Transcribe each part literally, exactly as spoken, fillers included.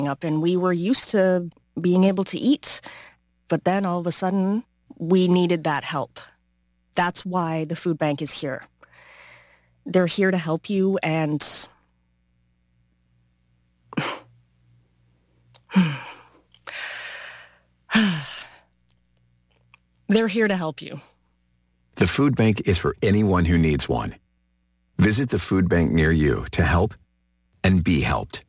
up, and we were used to being able to eat. But then all of a sudden, we needed that help. That's why the food bank is here. They're here to help you, and they're here to help you. The food bank is for anyone who needs one. Visit the food bank near you to help and be helped.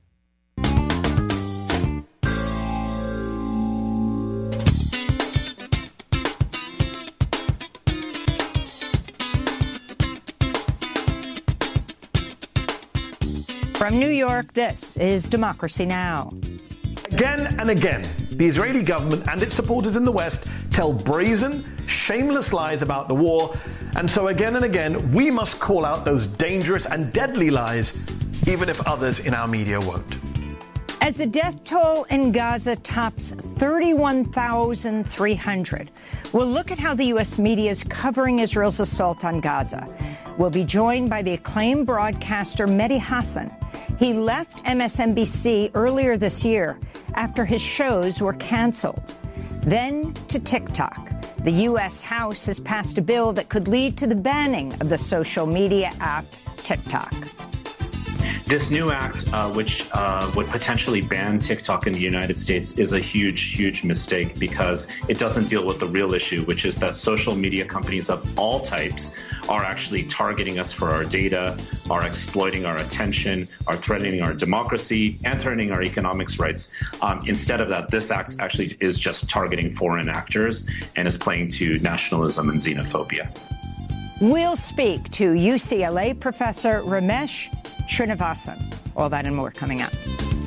From New York, this is Democracy Now! Again and again, the Israeli government and its supporters in the West tell brazen, shameless lies about the war, and so again and again, we must call out those dangerous and deadly lies, even if others in our media won't. As the death toll in Gaza tops thirty-one thousand three hundred, we'll look at how the U S media is covering Israel's assault on Gaza. We'll be joined by the acclaimed broadcaster Mehdi Hasan. He left M S N B C earlier this year after his shows were canceled. Then to TikTok. The U S House has passed a bill that could lead to the banning of the social media app TikTok. This new act, uh, which uh, would potentially ban TikTok in the United States, is a huge, huge mistake because it doesn't deal with the real issue, which is that social media companies of all types are actually targeting us for our data, are exploiting our attention, are threatening our democracy, and threatening our economics rights. Um, instead of that, this act actually is just targeting foreign actors and is playing to nationalism and xenophobia. We'll speak to U C L A professor Ramesh Srinivasan. All that and more coming up.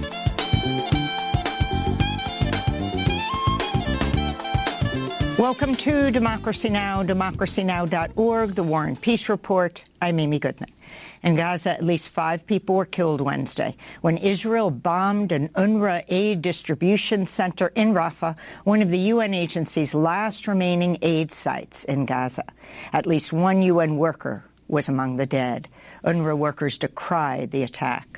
Welcome to Democracy Now!, democracy now dot org, the War and Peace Report. I'm Amy Goodman. In Gaza, at least five people were killed Wednesday when Israel bombed an UNRWA aid distribution center in Rafah, one of the U N agency's last remaining aid sites in Gaza. At least one U N worker was among the dead. UNRWA workers decried the attack.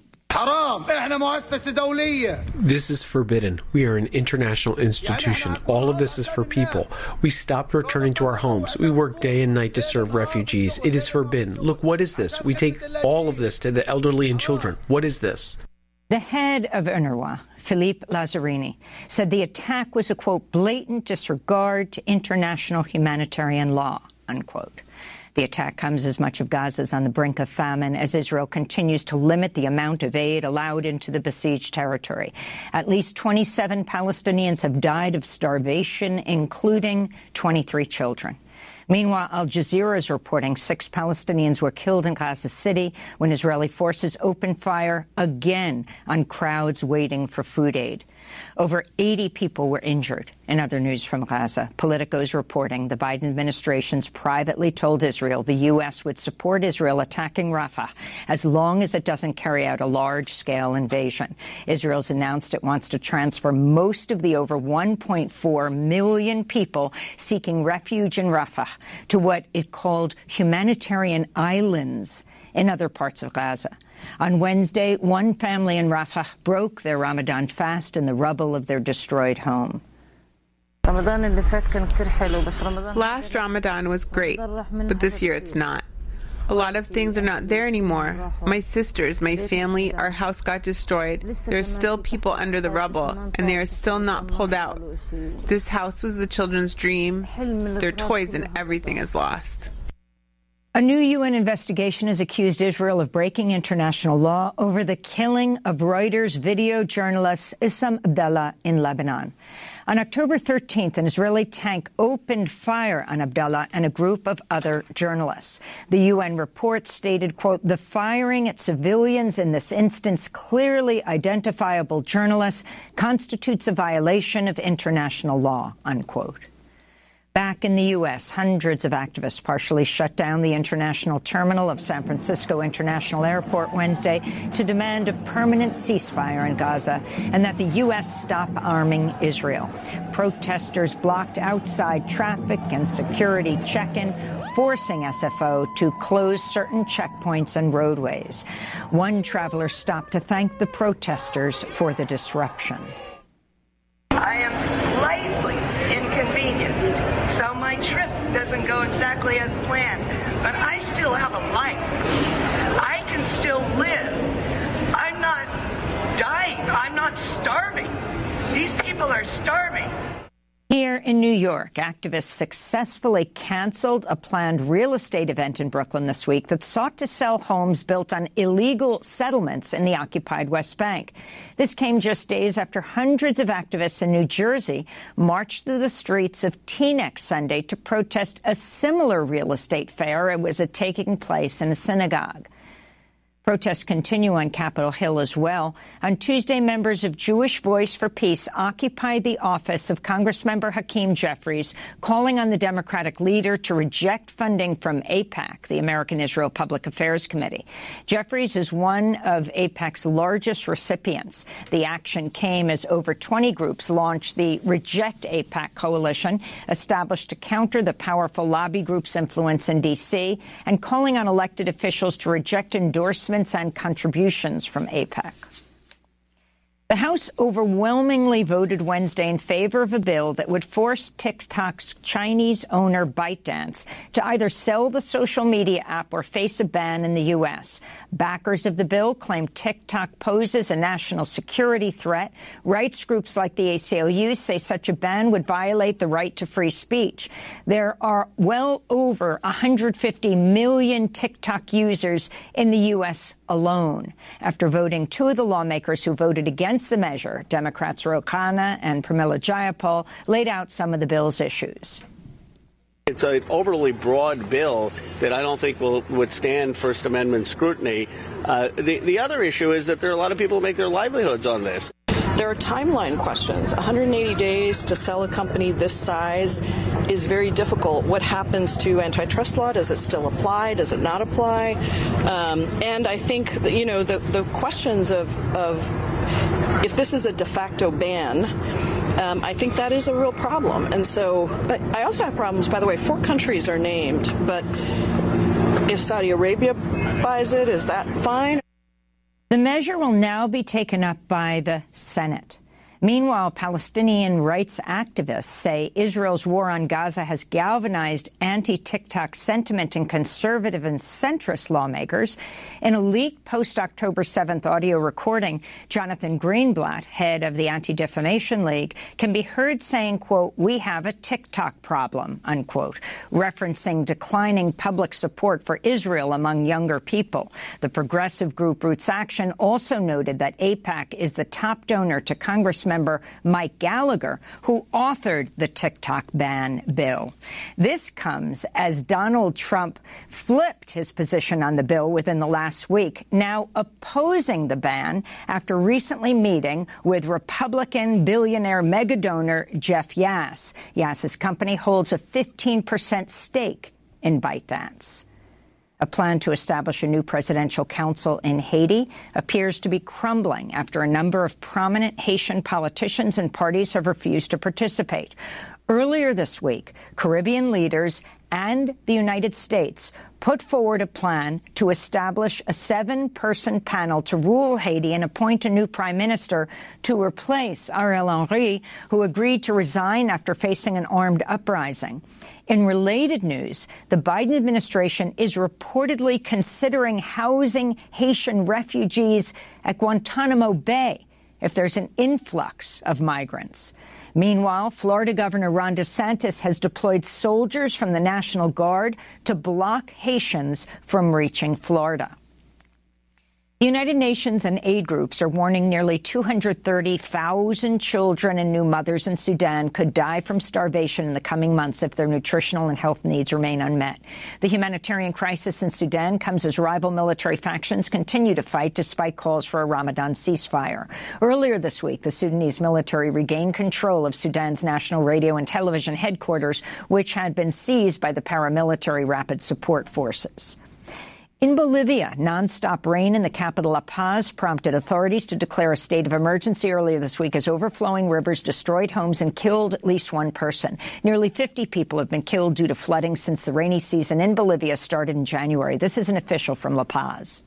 This is forbidden. We are an international institution. All of this is for people. We stopped returning to our homes. We work day and night to serve refugees. It is forbidden. Look, what is this? We take all of this to the elderly and children. What is this? The head of UNRWA, Philippe Lazzarini, said the attack was a, quote, blatant disregard to international humanitarian law, unquote. The attack comes as much of Gaza is on the brink of famine as Israel continues to limit the amount of aid allowed into the besieged territory. At least twenty-seven Palestinians have died of starvation, including twenty-three children. Meanwhile, Al Jazeera is reporting six Palestinians were killed in Gaza City when Israeli forces opened fire again on crowds waiting for food aid. Over eighty people were injured. In other news from Gaza, Politico is reporting the Biden administration's privately told Israel the U S would support Israel attacking Rafah as long as it doesn't carry out a large-scale invasion. Israel's announced it wants to transfer most of the over one point four million people seeking refuge in Rafah to what it called humanitarian islands in other parts of Gaza. On Wednesday, one family in Rafah broke their Ramadan fast in the rubble of their destroyed home. Last Ramadan was great, but this year it's not. A lot of things are not there anymore. My sisters, my family, our house got destroyed. There are still people under the rubble, and they are still not pulled out. This house was the children's dream. Their toys and everything is lost. A new U N investigation has accused Israel of breaking international law over the killing of Reuters video journalist Issam Abdallah in Lebanon. On October thirteenth, an Israeli tank opened fire on Abdallah and a group of other journalists. The U N report stated, quote, the firing at civilians, in this instance clearly identifiable journalists, constitutes a violation of international law, unquote. Back in the U S, hundreds of activists partially shut down the international terminal of San Francisco International Airport Wednesday to demand a permanent ceasefire in Gaza and that the U S stop arming Israel. Protesters blocked outside traffic and security check-in, forcing S F O to close certain checkpoints and roadways. One traveler stopped to thank the protesters for the disruption. I am slightly inconvenienced, so my trip doesn't go exactly as planned, but I still have a life. I can still live. I'm not dying. I'm not starving. These people are starving. Here in New York, activists successfully canceled a planned real estate event in Brooklyn this week that sought to sell homes built on illegal settlements in the occupied West Bank. This came just days after hundreds of activists in New Jersey marched through the streets of Teaneck Sunday to protest a similar real estate fair. It was taking place in a synagogue. Protests continue on Capitol Hill as well. On Tuesday, members of Jewish Voice for Peace occupied the office of Congressmember Hakeem Jeffries, calling on the Democratic leader to reject funding from AIPAC, the American Israel Public Affairs Committee. Jeffries is one of AIPAC's largest recipients. The action came as over twenty groups launched the Reject AIPAC coalition, established to counter the powerful lobby group's influence in D C, and calling on elected officials to reject endorsements and contributions from AIPAC. The House overwhelmingly voted Wednesday in favor of a bill that would force TikTok's Chinese owner ByteDance to either sell the social media app or face a ban in the U S. Backers of the bill claim TikTok poses a national security threat. Rights groups like the A C L U say such a ban would violate the right to free speech. There are well over one hundred fifty million TikTok users in the U S alone. After voting, two of the lawmakers who voted against the measure, Democrats Ro Khanna and Pramila Jayapal, laid out some of the bill's issues. It's an overly broad bill that I don't think will withstand First Amendment scrutiny. Uh, the, the other issue is that there are a lot of people who make their livelihoods on this. There are timeline questions. one hundred eighty days to sell a company this size is very difficult. What happens to antitrust law? Does it still apply? Does it not apply? Um, and I think, that, you know, the, the questions of, of if this is a de facto ban, um, I think that is a real problem. And so, but I also have problems, by the way, four countries are named, but if Saudi Arabia buys it, is that fine? The measure will now be taken up by the Senate. Meanwhile, Palestinian rights activists say Israel's war on Gaza has galvanized anti-TikTok sentiment in conservative and centrist lawmakers. In a leaked post-October seventh audio recording, Jonathan Greenblatt, head of the Anti-Defamation League, can be heard saying, quote, "We have a TikTok problem," unquote, referencing declining public support for Israel among younger people. The progressive group Roots Action also noted that AIPAC is the top donor to Congressman member Mike Gallagher, who authored the TikTok ban bill. This comes as Donald Trump flipped his position on the bill within the last week, now opposing the ban after recently meeting with Republican billionaire mega donor Jeff Yass. Yass's company holds a fifteen percent stake in ByteDance. A plan to establish a new presidential council in Haiti appears to be crumbling after a number of prominent Haitian politicians and parties have refused to participate. Earlier this week, Caribbean leaders and the United States put forward a plan to establish a seven-person panel to rule Haiti and appoint a new prime minister to replace Ariel Henry, who agreed to resign after facing an armed uprising. In related news, the Biden administration is reportedly considering housing Haitian refugees at Guantanamo Bay if there's an influx of migrants. Meanwhile, Florida Governor Ron DeSantis has deployed soldiers from the National Guard to block Haitians from reaching Florida. The United Nations and aid groups are warning nearly two hundred thirty thousand children and new mothers in Sudan could die from starvation in the coming months if their nutritional and health needs remain unmet. The humanitarian crisis in Sudan comes as rival military factions continue to fight despite calls for a Ramadan ceasefire. Earlier this week, the Sudanese military regained control of Sudan's national radio and television headquarters, which had been seized by the paramilitary Rapid Support Forces. In Bolivia, nonstop rain in the capital La Paz prompted authorities to declare a state of emergency earlier this week as overflowing rivers destroyed homes and killed at least one person. Nearly fifty people have been killed due to flooding since the rainy season in Bolivia started in January. This is an official from La Paz.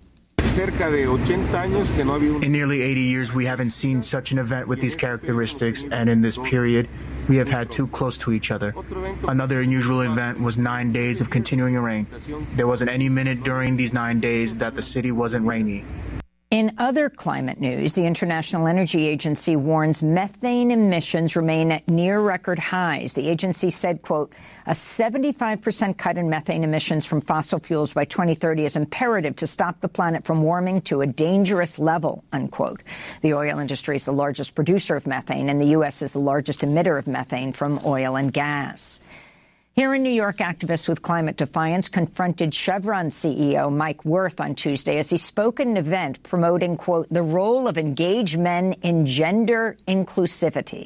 In nearly eighty years, we haven't seen such an event with these characteristics, and in this period, we have had two close to each other. Another unusual event was nine days of continuing rain. There wasn't any minute during these nine days that the city wasn't rainy. In other climate news, the International Energy Agency warns methane emissions remain at near record highs. The agency said, quote, a seventy-five percent cut in methane emissions from fossil fuels by twenty thirty is imperative to stop the planet from warming to a dangerous level, unquote. The oil industry is the largest producer of methane, and the U S is the largest emitter of methane from oil and gas. Here in New York, activists with climate defiance confronted Chevron C E O Mike Wirth on Tuesday as he spoke at an event promoting, quote, the role of engaged men in gender inclusivity.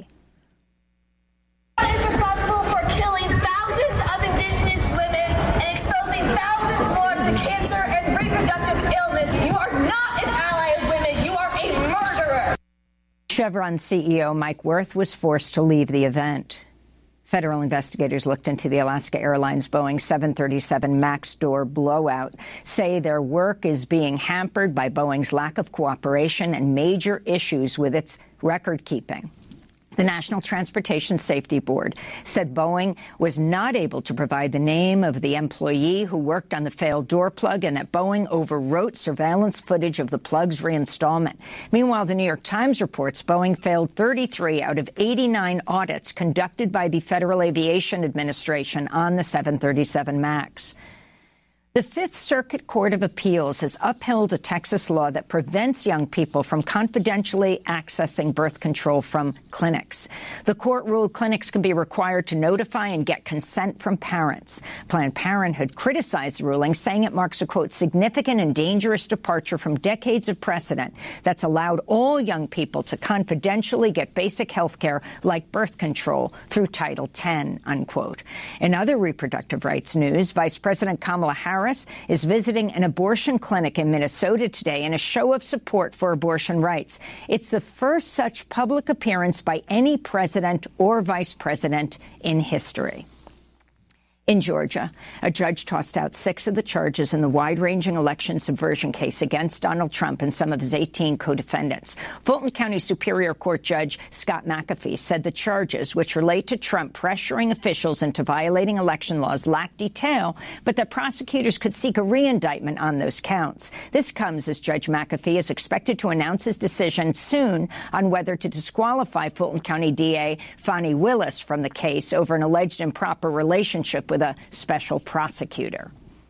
What is responsible for killing thousands of indigenous women and exposing thousands more to cancer and reproductive illness? You are not an ally of women. You are a murderer. Chevron C E O Mike Wirth was forced to leave the event. Federal investigators looked into the Alaska Airlines Boeing seven thirty-seven MAX door blowout, say their work is being hampered by Boeing's lack of cooperation and major issues with its record keeping. The National Transportation Safety Board said Boeing was not able to provide the name of the employee who worked on the failed door plug and that Boeing overwrote surveillance footage of the plug's reinstallment. Meanwhile, the New York Times reports Boeing failed thirty-three out of eighty-nine audits conducted by the Federal Aviation Administration on the seven thirty-seven MAX. The Fifth Circuit Court of Appeals has upheld a Texas law that prevents young people from confidentially accessing birth control from clinics. The court ruled clinics can be required to notify and get consent from parents. Planned Parenthood criticized the ruling, saying it marks a, quote, significant and dangerous departure from decades of precedent that's allowed all young people to confidentially get basic health care like birth control through Title ten, unquote. In other reproductive rights news, Vice President Kamala Harris is visiting an abortion clinic in Minnesota today in a show of support for abortion rights. It's the first such public appearance by any president or vice president in history. In Georgia, a judge tossed out six of the charges in the wide-ranging election subversion case against Donald Trump and some of his eighteen co-defendants. Fulton County Superior Court Judge Scott McAfee said the charges, which relate to Trump pressuring officials into violating election laws, lack detail, but that prosecutors could seek a re-indictment on those counts. This comes as Judge McAfee is expected to announce his decision soon on whether to disqualify Fulton County D A Fani Willis from the case over an alleged improper relationship with with a special prosecutor.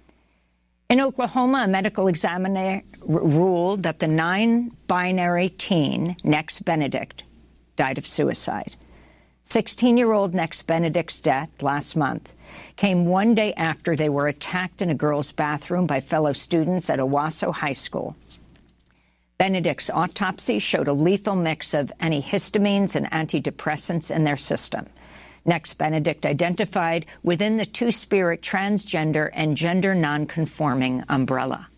In Oklahoma, a medical examiner ruled that the non-binary teen, Nex Benedict, died of suicide. sixteen-year-old Nex Benedict's death last month came one day after they were attacked in a girls' bathroom by fellow students at Owasso High School. Benedict's autopsy showed a lethal mix of antihistamines and antidepressants in their system. Nex Benedict identified within the Two-Spirit transgender and gender nonconforming umbrella.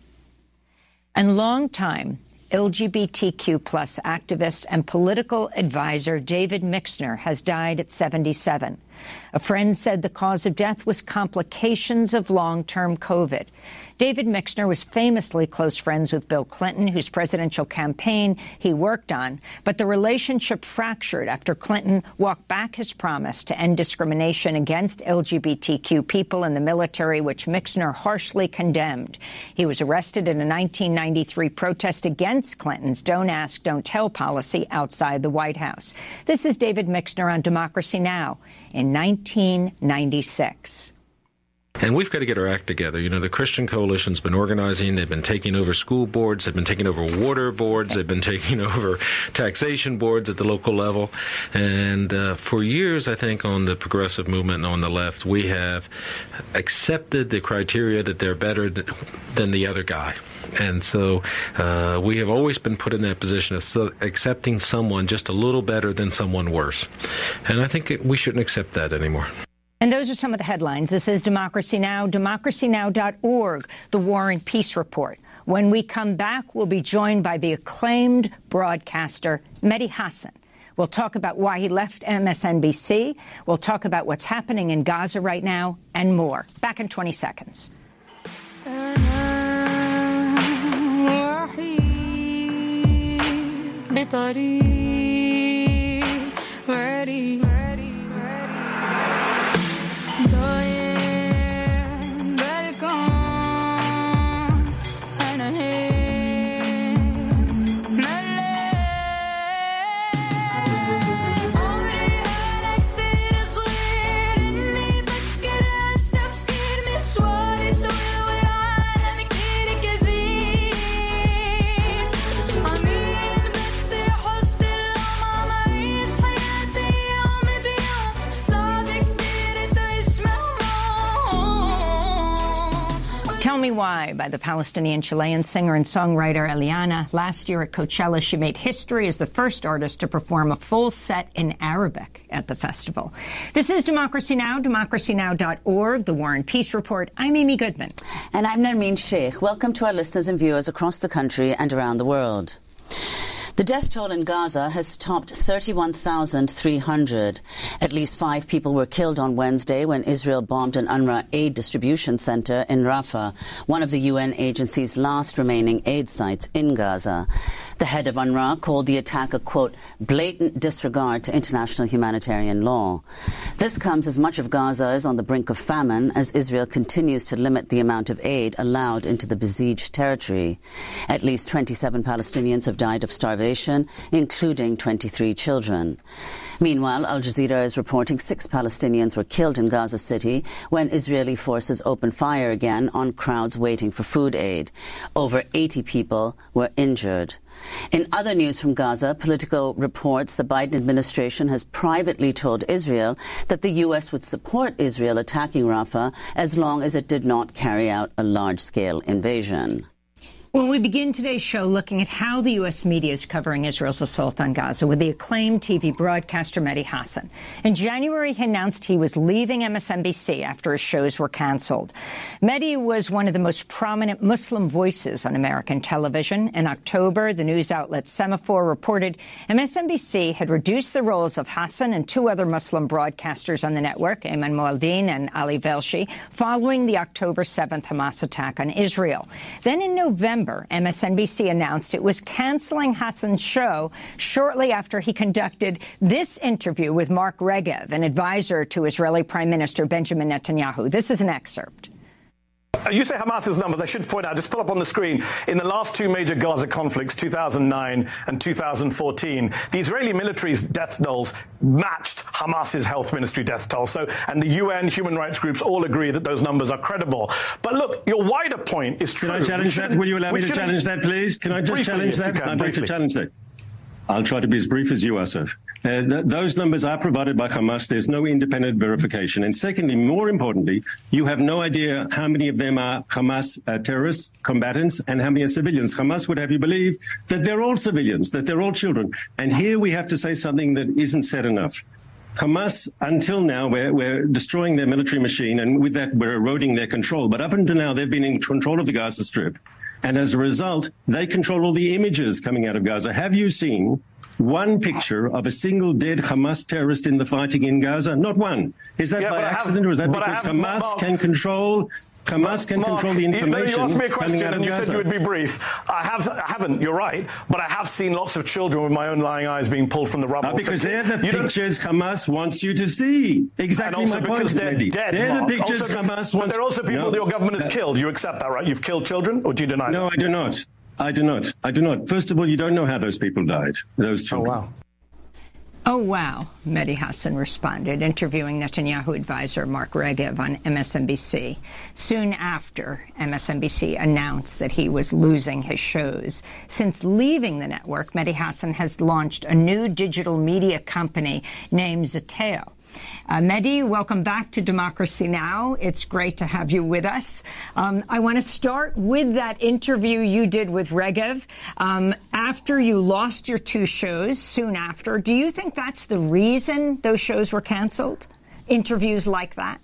And longtime L G B T Q plus activist and political advisor David Mixner has died at seventy-seven. A friend said the cause of death was complications of long-term COVID. David Mixner was famously close friends with Bill Clinton, whose presidential campaign he worked on, but the relationship fractured after Clinton walked back his promise to end discrimination against L G B T Q people in the military, which Mixner harshly condemned. He was arrested in a nineteen ninety-three protest against Clinton's Don't Ask, Don't Tell policy outside the White House. This is David Mixner on Democracy Now! In nineteen ninety-six. And we've got to get our act together. You know, the Christian Coalition's been organizing. They've been taking over school boards. They've been taking over water boards. They've been taking over taxation boards at the local level. And uh, for years, I think, on the progressive movement and on the left, we have accepted the criteria that they're better th- than the other guy. And so uh, we have always been put in that position of so accepting someone just a little better than someone worse. And I think it, we shouldn't accept that anymore. And those are some of the headlines. This is Democracy Now!, democracy now dot org, the War and Peace Report. When we come back, we'll be joined by the acclaimed broadcaster Mehdi Hasan. We'll talk about why he left M S N B C. We'll talk about what's happening in Gaza right now and more. Back in twenty seconds. Tell Me Why by the Palestinian-Chilean singer and songwriter Eliana. Last year at Coachella, she made history as the first artist to perform a full set in Arabic at the festival. This is Democracy Now!, democracy now dot org, the War and Peace Report. I'm Amy Goodman. And I'm Nermeen Sheikh. Welcome to our listeners and viewers across the country and around the world. The death toll in Gaza has topped thirty-one thousand three hundred. At least five people were killed on Wednesday when Israel bombed an UNRWA aid distribution center in Rafah, one of the U N agency's last remaining aid sites in Gaza. The head of UNRWA called the attack a, quote, blatant disregard to international humanitarian law. This comes as much of Gaza is on the brink of famine as Israel continues to limit the amount of aid allowed into the besieged territory. At least twenty-seven Palestinians have died of starvation, including twenty-three children. Meanwhile, Al Jazeera is reporting six Palestinians were killed in Gaza City when Israeli forces opened fire again on crowds waiting for food aid. Over eighty people were injured. In other news from Gaza, Politico reports the Biden administration has privately told Israel that the U S would support Israel attacking Rafah as long as it did not carry out a large-scale invasion. Well, we begin today's show looking at how the U S media is covering Israel's assault on Gaza with the acclaimed T V broadcaster Mehdi Hasan. In January, he announced he was leaving M S N B C after his shows were canceled. Mehdi was one of the most prominent Muslim voices on American television. In October, the news outlet Semaphore reported M S N B C had reduced the roles of Hasan and two other Muslim broadcasters on the network, Ayman Mohyeldin and Ali Velshi, following the October seventh Hamas attack on Israel. Then in November, M S N B C announced it was canceling Hasan's show shortly after he conducted this interview with Mark Regev, an advisor to Israeli Prime Minister Benjamin Netanyahu. This is an excerpt. You say Hamas's numbers. I should point out, just pull up on the screen, in the last two major Gaza conflicts, two thousand nine and two thousand fourteen, the Israeli military's death tolls matched Hamas's health ministry death toll. So, and the U N human rights groups all agree that those numbers are credible. But look, your wider point is true. Can I challenge that? Will you allow me to challenge that, please? Can I just briefly, challenge that? Can, I'd like briefly. to challenge that. I'll try to be as brief as you are, sir. Uh, th- those numbers are provided by Hamas. There's no independent verification. And secondly, more importantly, you have no idea how many of them are Hamas uh, terrorists, combatants, and how many are civilians. Hamas would have you believe that they're all civilians, that they're all children. And here we have to say something that isn't said enough. Hamas, until now, we're, we're destroying their military machine, and with that, we're eroding their control. But up until now, they've been in control of the Gaza Strip. And as a result, they control all the images coming out of Gaza. Have you seen one picture of a single dead Hamas terrorist in the fighting in Gaza? Not one. Is that Yeah, by but I have- accident, or is that but I because have- Hamas Mark- can control Hamas can Mark, control the you- information You asked me a coming question out of and you Gaza. said you would be brief. I, have, I haven't, you're right, but I have seen lots of children with my own lying eyes being pulled from the rubble. Uh, because So they're the you don't- pictures Hamas wants you to see. Exactly and also my point, because they're Mehdi. dead, They're Mark. the pictures also, Hamas But wants. there are also people No. that your government has Uh, killed. You accept that, right? You've killed children, or do you deny No, that? I do not. I do not. I do not. First of all, you don't know how those people died, those children. Oh, wow. Oh, wow, Mehdi Hasan responded, interviewing Netanyahu advisor Mark Regev on M S N B C. Soon after M S N B C announced that he was losing his shows. Since leaving the network, Mehdi Hasan has launched a new digital media company named Zeteo. Uh, Mehdi, welcome back to Democracy Now! It's great to have you with us. Um, I want to start with that interview you did with Regev um, after you lost your two shows, soon after. Do you think that's the reason those shows were canceled? Interviews like that?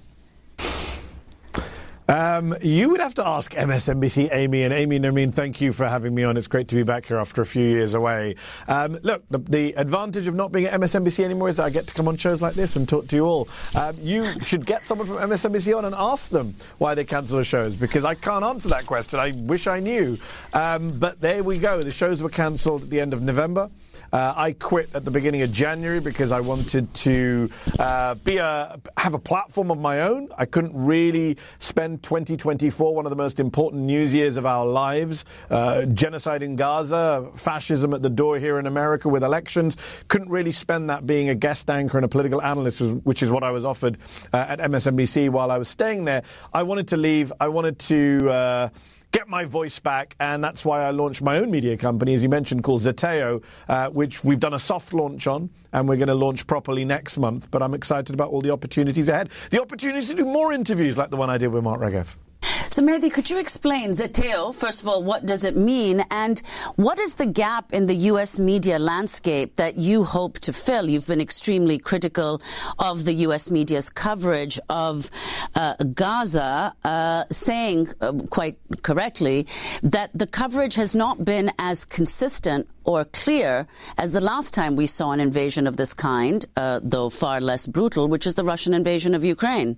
Um, you would have to ask M S N B C, Amy. And Amy, Nermeen, thank you for having me on. It's great to be back here after a few years away. Um, look, the, the advantage of not being at M S N B C anymore is that I get to come on shows like this and talk to you all. Um, you should get someone from M S N B C on and ask them why they cancel the shows, because I can't answer that question. I wish I knew. Um, but there we go. The shows were cancelled at the end of November. Uh, I quit at the beginning of January because I wanted to uh, be a have a platform of my own. I couldn't really spend twenty twenty-four, one of the most important news years of our lives, uh, genocide in Gaza, fascism at the door here in America with elections. Couldn't really spend that being a guest anchor and a political analyst, which is what I was offered uh, at M S N B C while I was staying there. I wanted to leave. I wanted to... Uh, get my voice back, and that's why I launched my own media company, as you mentioned, called Zeteo, uh, which we've done a soft launch on, and we're going to launch properly next month. But I'm excited about all the opportunities ahead. The opportunity to do more interviews like the one I did with Mark Regev. So, Mehdi, could you explain Zeteo? First of all, what does it mean? And what is the gap in the U S media landscape that you hope to fill? You've been extremely critical of the U S media's coverage of uh, Gaza, uh, saying uh, quite correctly that the coverage has not been as consistent or clear as the last time we saw an invasion of this kind, uh, though far less brutal, which is the Russian invasion of Ukraine.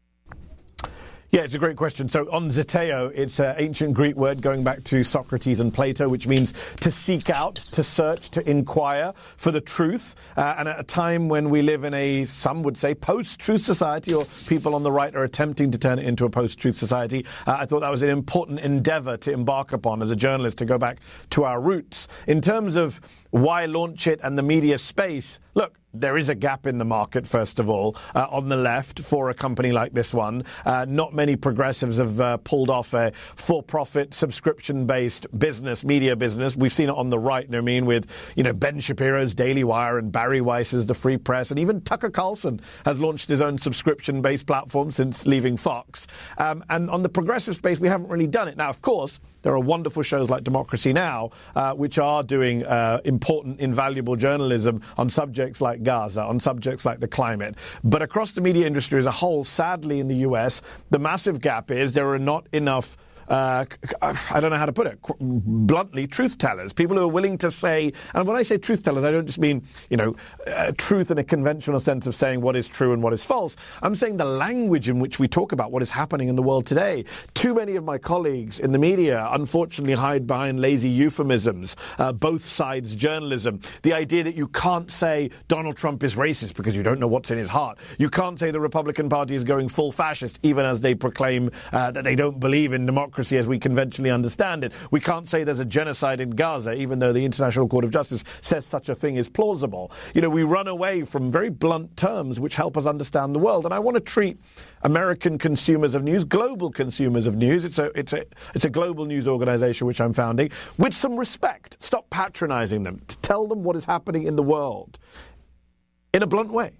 Yeah, it's a great question. So on Zeteo, it's an ancient Greek word going back to Socrates and Plato, which means to seek out, to search, to inquire for the truth. Uh, and at a time when we live in a, some would say, post-truth society, or people on the right are attempting to turn it into a post-truth society, uh, I thought that was an important endeavor to embark upon as a journalist, to go back to our roots. In terms of why launch it and the media space, look, there is a gap in the market, first of all, uh, on the left for a company like this one. Uh, not many progressives have uh, pulled off a for-profit, subscription-based business, media business. We've seen it on the right, you know what I mean, with, you know, Ben Shapiro's Daily Wire and Barry Weiss's The Free Press, and even Tucker Carlson has launched his own subscription-based platform since leaving Fox. Um, and on the progressive space, we haven't really done it. Now, of course, there are wonderful shows like Democracy Now!, uh, which are doing uh, important, invaluable journalism on subjects like Gaza, on subjects like the climate. But across the media industry as a whole, sadly in the U S, the massive gap is there are not enough Uh, I don't know how to put it, bluntly, truth tellers, people who are willing to say, and when I say truth tellers, I don't just mean, you know, uh, truth in a conventional sense of saying what is true and what is false. I'm saying the language in which we talk about what is happening in the world today. Too many of my colleagues in the media, unfortunately, hide behind lazy euphemisms, uh, both sides journalism. The idea that you can't say Donald Trump is racist because you don't know what's in his heart. You can't say the Republican Party is going full fascist, even as they proclaim uh, that they don't believe in democracy as we conventionally understand it. We can't say there's a genocide in Gaza, even though the International Court of Justice says such a thing is plausible. You know, we run away from very blunt terms which help us understand the world. And I want to treat American consumers of news, global consumers of news, it's a, it's a, it's a global news organization which I'm founding, with some respect. Stop patronizing them. To tell them what is happening in the world in a blunt way.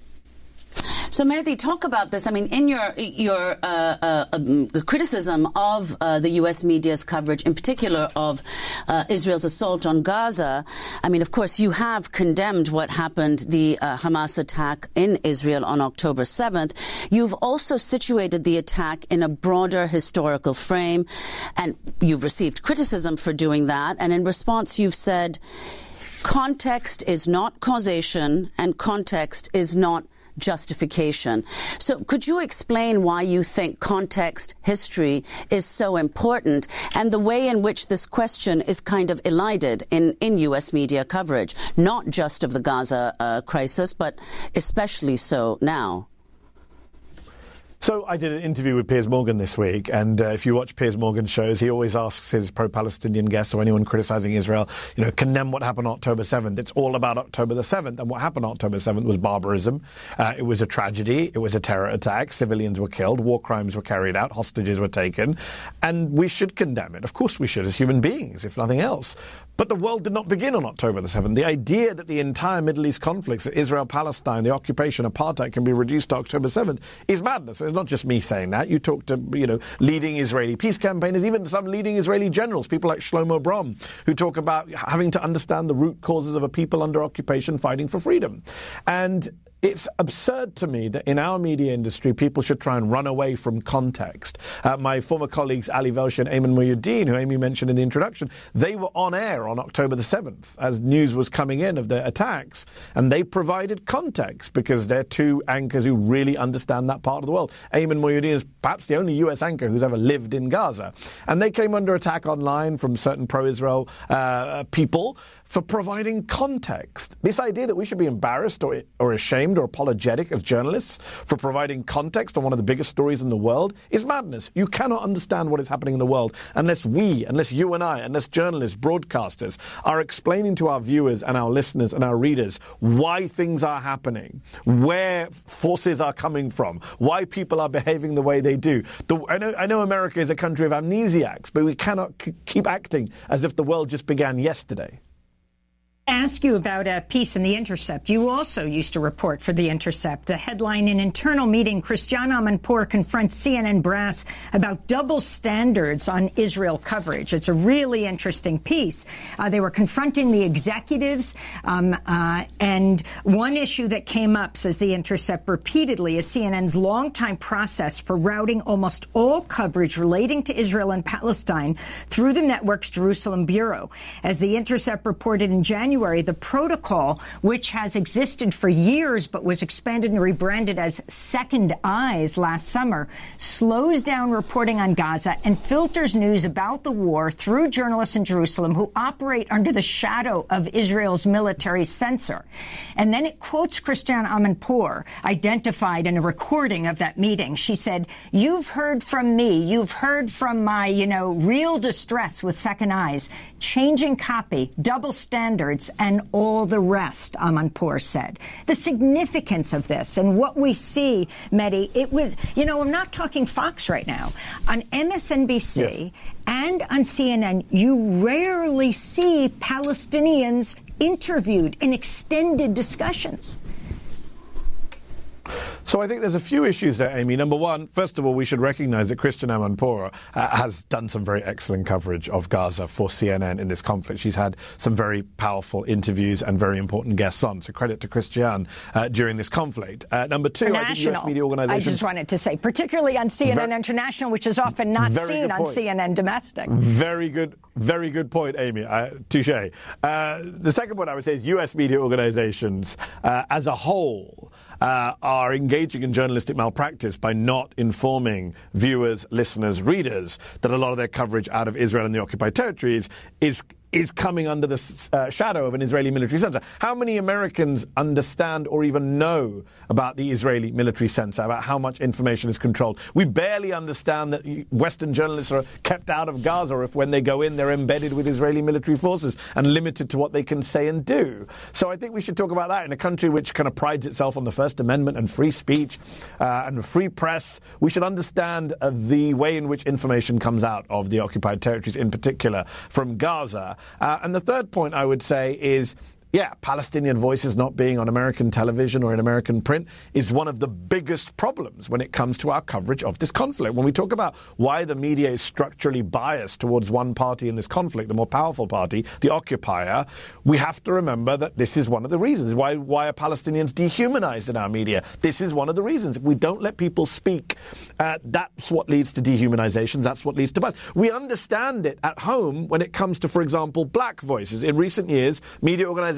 So, Mehdi, talk about this. I mean, in your your uh, uh, um, criticism of uh, the U S media's coverage, in particular of uh, Israel's assault on Gaza, I mean, of course, you have condemned what happened, the uh, Hamas attack in Israel on October seventh. You've also situated the attack in a broader historical frame, and you've received criticism for doing that. And in response, you've said, context is not causation, and context is not justification. So could you explain why you think context, history is so important, and the way in which this question is kind of elided in, in U S media coverage, not just of the Gaza uh, crisis, but especially so now? So I did an interview with Piers Morgan this week, and uh, if you watch Piers Morgan's shows, he always asks his pro-Palestinian guests or anyone criticizing Israel, you know, condemn what happened on October seventh. It's all about October the seventh, and what happened on October seventh was barbarism. Uh, it was a tragedy. It was a terror attack. Civilians were killed. War crimes were carried out. Hostages were taken. And we should condemn it. Of course we should, as human beings, if nothing else. But the world did not begin on October the seventh. The idea that the entire Middle East conflicts, Israel-Palestine, the occupation, apartheid, can be reduced to October seventh is madness. It's not just me saying that. You talk to, you know, leading Israeli peace campaigners, even some leading Israeli generals, people like Shlomo Brom, who talk about having to understand the root causes of a people under occupation fighting for freedom. And it's absurd to me that in our media industry, people should try and run away from context. Uh, my former colleagues, Ali Velshi and Ayman Mohyeldin, who Amy mentioned in the introduction, they were on air on October the seventh as news was coming in of the attacks, and they provided context because they're two anchors who really understand that part of the world. Ayman Mohyeldin is perhaps the only U S anchor who's ever lived in Gaza. And they came under attack online from certain pro-Israel uh, people for providing context. This idea that we should be embarrassed or, or ashamed or apologetic as journalists for providing context on one of the biggest stories in the world is madness. You cannot understand what is happening in the world unless we, unless you and I, unless journalists, broadcasters are explaining to our viewers and our listeners and our readers why things are happening, where forces are coming from, why people are behaving the way they do. The, I know, I know America is a country of amnesiacs, but we cannot c- keep acting as if the world just began yesterday. Ask you about a piece in The Intercept. You also used to report for The Intercept. The headline, "In internal meeting, Christiane Amanpour confronts C N N brass about double standards on Israel coverage." It's a really interesting piece. Uh, they were confronting the executives, um, uh, and one issue that came up, says The Intercept repeatedly, is C N N's longtime process for routing almost all coverage relating to Israel and Palestine through the network's Jerusalem bureau. As The Intercept reported in January, the protocol, which has existed for years but was expanded and rebranded as Second Eyes last summer, slows down reporting on Gaza and filters news about the war through journalists in Jerusalem who operate under the shadow of Israel's military censor. And then it quotes Christiane Amanpour, identified in a recording of that meeting. She said, "You've heard from me. You've heard from my, you know, real distress with Second Eyes, changing copy, double standards, and all the rest," Amanpour said. The significance of this and what we see, Mehdi, it was, you know, I'm not talking Fox right now. On M S N B C yes. and on C N N, you rarely see Palestinians interviewed in extended discussions. So I think there's a few issues there, Amy. Number one, first of all, we should recognize that Christiane Amanpour uh, has done some very excellent coverage of Gaza for C N N in this conflict. She's had some very powerful interviews and very important guests on. So credit to Christiane uh, during this conflict. Uh, number two, I think U S media organizations... I just wanted to say, particularly on C N N very, International, which is often not seen on C N N Domestic. Very good, very good point, Amy. Uh, touche. Uh, the second point I would say is U S media organizations uh, as a whole Uh, are engaging in journalistic malpractice by not informing viewers, listeners, readers that a lot of their coverage out of Israel and the occupied territories is is coming under the uh, shadow of an Israeli military censor. How many Americans understand or even know about the Israeli military censor, about how much information is controlled? We barely understand that Western journalists are kept out of Gaza, or if when they go in, they're embedded with Israeli military forces and limited to what they can say and do. So I think we should talk about that in a country which kind of prides itself on the First Amendment and free speech uh, and free press. We should understand uh, the way in which information comes out of the occupied territories, in particular from Gaza. Uh, and the third point I would say is, yeah, Palestinian voices not being on American television or in American print is one of the biggest problems when it comes to our coverage of this conflict. When we talk about why the media is structurally biased towards one party in this conflict, the more powerful party, the occupier, we have to remember that this is one of the reasons. Why, why are Palestinians dehumanized in our media? This is one of the reasons. If we don't let people speak, uh, that's what leads to dehumanizations. That's what leads to bias. We understand it at home when it comes to, for example, black voices. In recent years, media organizations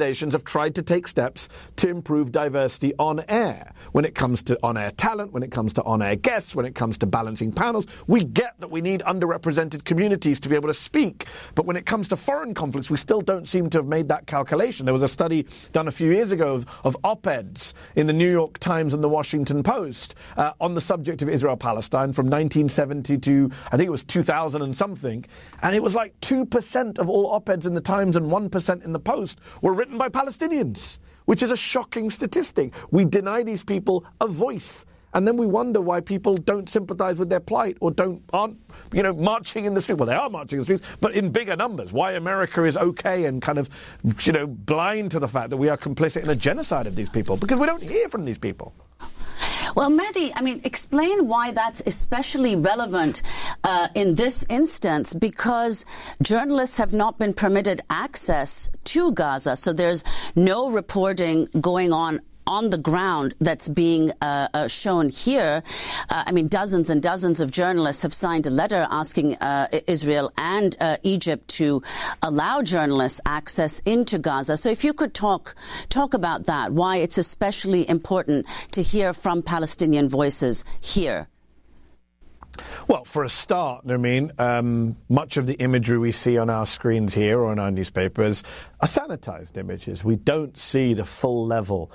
organizations have tried to take steps to improve diversity on air. When it comes to on-air talent, when it comes to on-air guests, when it comes to balancing panels, we get that we need underrepresented communities to be able to speak. But when it comes to foreign conflicts, we still don't seem to have made that calculation. There was a study done a few years ago of, of op-eds in the New York Times and the Washington Post uh, on the subject of Israel-Palestine from nineteen seventy to, I think it was two thousand and something. And it was like two percent of all op-eds in the Times and one percent in the Post were written by Palestinians, which is a shocking statistic. We deny these people a voice. And then we wonder why people don't sympathize with their plight or don't aren't, you know, marching in the street. Well, they are marching in the streets, but in bigger numbers. Why America is okay and kind of, you know, blind to the fact that we are complicit in a genocide of these people, because we don't hear from these people. Well, Mehdi, I mean, explain why that's especially relevant uh, in this instance, because journalists have not been permitted access to Gaza. So there's no reporting going on on the ground that's being uh, uh, shown here. Uh, I mean, dozens and dozens of journalists have signed a letter asking uh, Israel and uh, Egypt to allow journalists access into Gaza. So if you could talk talk about that, why it's especially important to hear from Palestinian voices here. Well, for a start, I mean, um, much of the imagery we see on our screens here or on our newspapers are sanitized images. We don't see the full level